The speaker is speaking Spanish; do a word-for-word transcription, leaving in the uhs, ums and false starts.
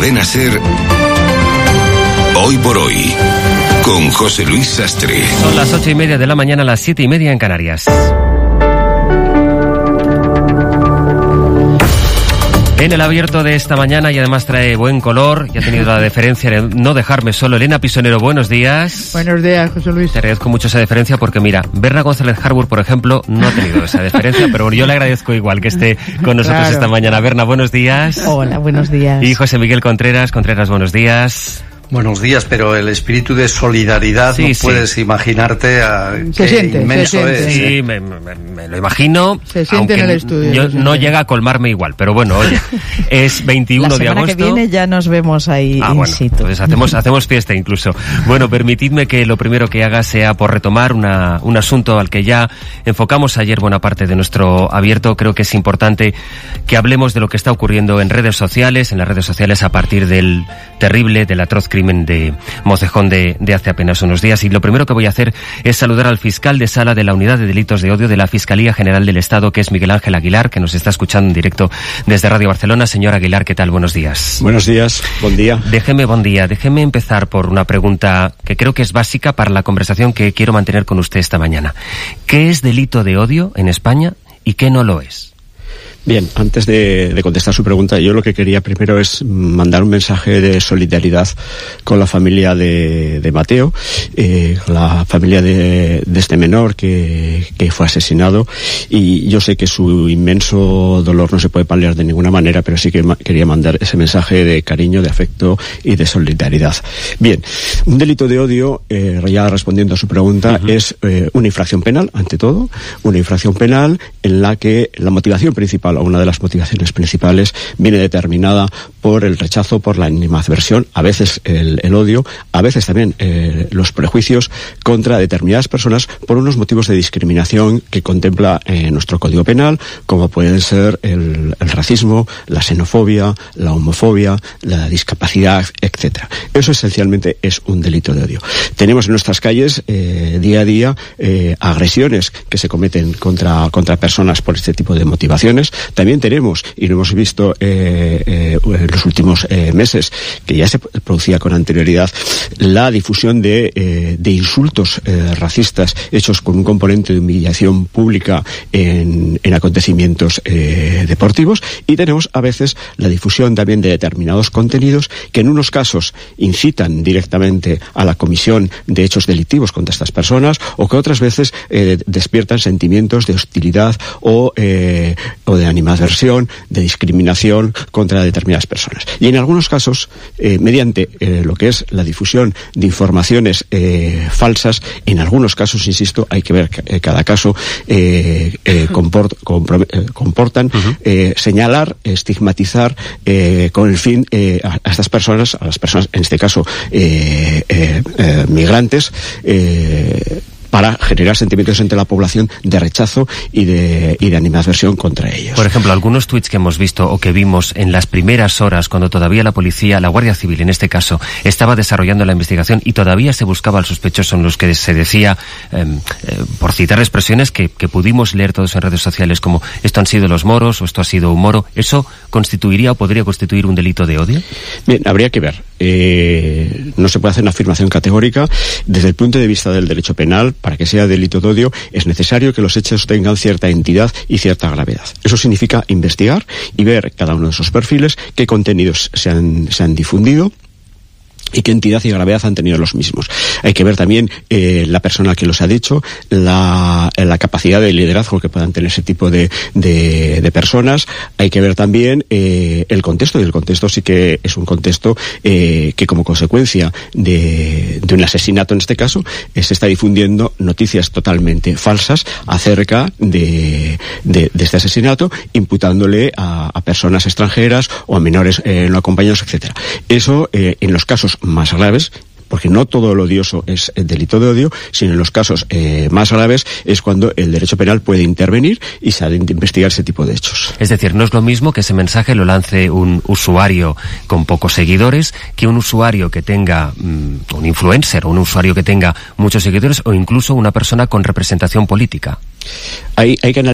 Cadena SER, Hoy por Hoy, con José Luis Sastre. Son las ocho y media de la mañana, las siete y media en Canarias. En el abierto de esta mañana, y además trae buen color, y ha tenido la deferencia de no dejarme solo, Elena Pisonero, buenos días. Buenos días, José Luis. Te agradezco mucho esa deferencia porque, mira, Berna González Harbour, por ejemplo, no ha tenido esa deferencia, pero yo le agradezco igual que esté con nosotros claro. esta mañana. Berna, buenos días. Hola, buenos días. Y José Miguel Contreras. Contreras, buenos días. Buenos días, pero el espíritu de solidaridad sí, no sí. puedes imaginarte a se qué siente, inmenso se siente. es. Sí, me, me, me lo imagino. Se siente en el estudio. Yo, no llega a colmarme igual, pero bueno, oye, es veintiuno de agosto. La semana que viene ya nos vemos ahí ah, in bueno, situ. Entonces hacemos, hacemos fiesta incluso. Bueno, permitidme que lo primero que haga sea por retomar una, un asunto al que ya enfocamos ayer buena parte de nuestro abierto. Creo que es importante que hablemos de lo que está ocurriendo en redes sociales, en las redes sociales a partir del terrible, del atroz crimen de Mocejón de, de hace apenas unos días. Y lo primero que voy a hacer es saludar al fiscal de sala de la Unidad de Delitos de Odio de la Fiscalía General del Estado, que es Miguel Ángel Aguilar, que nos está escuchando en directo desde Radio Barcelona. Señor Aguilar, ¿qué tal? Buenos días. Buenos días, buen día. Déjeme, buen día. Déjeme empezar por una pregunta que creo que es básica para la conversación que quiero mantener con usted esta mañana. ¿Qué es delito de odio en España y qué no lo es? Bien, antes de, de contestar su pregunta, yo lo que quería primero es mandar un mensaje de solidaridad con la familia de, de Mateo, eh, la familia de, de este menor que, que fue asesinado, y yo sé que su inmenso dolor no se puede paliar de ninguna manera, pero sí que ma- quería mandar ese mensaje de cariño, de afecto y de solidaridad. Bien, un delito de odio, eh, ya respondiendo a su pregunta, uh-huh. es eh, una infracción penal, ante todo, una infracción penal en la que la motivación principal, o una de las motivaciones principales, viene determinada por el rechazo, por la animadversión, a veces el, el odio, a veces también eh, los prejuicios contra determinadas personas por unos motivos de discriminación que contempla eh, nuestro Código Penal, como pueden ser el, el racismo, la xenofobia, la homofobia, la discapacidad, etcétera. Eso esencialmente es un delito de odio. Tenemos en nuestras calles eh, día a día eh, agresiones que se cometen contra, contra personas por este tipo de motivaciones. También tenemos, y lo hemos visto eh, eh, en los últimos eh, meses, que ya se producía con anterioridad, la difusión de, eh, de insultos eh, racistas hechos con un componente de humillación pública en, en acontecimientos eh, deportivos, y tenemos a veces la difusión también de determinados contenidos que en unos casos incitan directamente a la comisión de hechos delictivos contra estas personas, o que otras veces eh, despiertan sentimientos de hostilidad o, eh, o de animadversión, de discriminación contra determinadas personas. Y en algunos casos, eh, mediante eh, lo que es la difusión de informaciones eh, falsas, en algunos casos, insisto, hay que ver que, eh, cada caso, eh, eh, comport, comprom, eh, comportan uh-huh. eh, señalar, estigmatizar eh, con el fin eh, a, a estas personas, a las personas, en este caso, eh, eh, eh, migrantes, eh, para generar sentimientos entre la población de rechazo y de, y de animadversión contra ellos. Por ejemplo, algunos tuits que hemos visto o que vimos en las primeras horas, cuando todavía la policía, la Guardia Civil en este caso, estaba desarrollando la investigación y todavía se buscaba al sospechoso, en los que se decía, eh, eh, por citar expresiones que, que pudimos leer todos en redes sociales, como esto han sido los moros o esto ha sido un moro, ¿eso constituiría o podría constituir un delito de odio? Bien, habría que ver. Eh, no se puede hacer una afirmación categórica. Desde el punto de vista del derecho penal, para que sea delito de odio, es necesario que los hechos tengan cierta entidad y cierta gravedad. Eso significa investigar y ver cada uno de esos perfiles, qué contenidos se han, se han difundido y qué entidad y gravedad han tenido los mismos. Hay que ver también eh, la persona que los ha dicho, la, la capacidad de liderazgo que puedan tener ese tipo de, de, de personas. Hay que ver también eh, el contexto, y el contexto sí que es un contexto eh, que, como consecuencia de, de un asesinato en este caso, eh, se está difundiendo noticias totalmente falsas acerca de, de, de este asesinato, imputándole a, a personas extranjeras o a menores eh, no acompañados, etcétera. Eso eh, en los casos más graves, porque no todo lo odioso es el delito de odio, sino en los casos eh, más graves es cuando el derecho penal puede intervenir y se ha de investigar ese tipo de hechos. Es decir, no es lo mismo que ese mensaje lo lance un usuario con pocos seguidores que un usuario que tenga um, un influencer o un usuario que tenga muchos seguidores, o incluso una persona con representación política. Hay, hay que